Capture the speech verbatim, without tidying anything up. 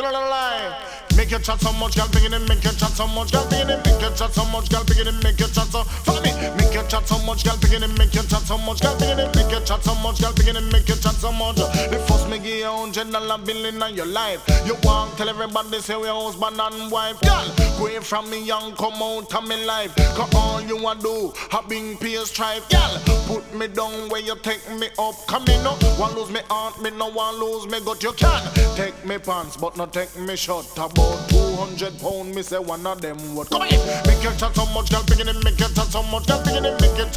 tell a lie. Make you chat so much, girl, beginning, make you chat so much, girl, beginning, make you chat so much, girl, beginning, make you chat so. Follow me. Make you chat so much, girl, beginning, make you chat so much, girl, beginning, make you chat so much, girl, beginning, make you chat so much. The first me give you own general and billing in your life. You want tell everybody say we husband and wife, girl. Go away from me young, come out of me life. Cause all you want do, have been peer strife, girl. Put me down where you take me up. Come in up, want lose me heart, me no want lose me gut. You can take me pants, but not take me short. About two hundred pound, me say one of them what. Come in, make you chat so much, girl, beginning, make you chat so much, girl, beginning, make you